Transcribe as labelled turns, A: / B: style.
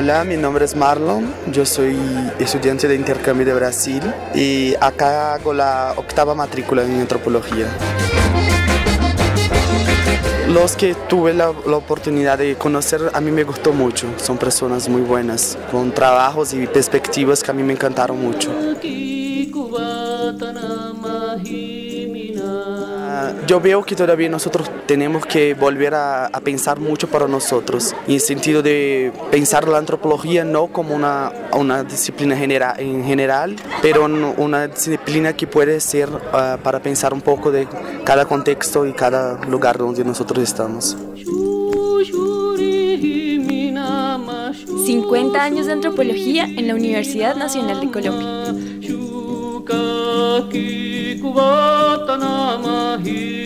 A: Hola, mi nombre es Marlon, yo soy estudiante de intercambio de Brasil y acá hago la octava matrícula en antropología. Los que tuve la oportunidad de conocer a mí me gustó mucho, son personas muy buenas, con trabajos y perspectivas que a mí me encantaron mucho. Yo veo que todavía nosotros tenemos que volver a pensar mucho para nosotros, en el sentido de pensar la antropología no como una disciplina en general, pero una disciplina que puede ser para pensar un poco de cada contexto y cada lugar donde nosotros estamos.
B: 50 años de antropología en la Universidad Nacional de Colombia.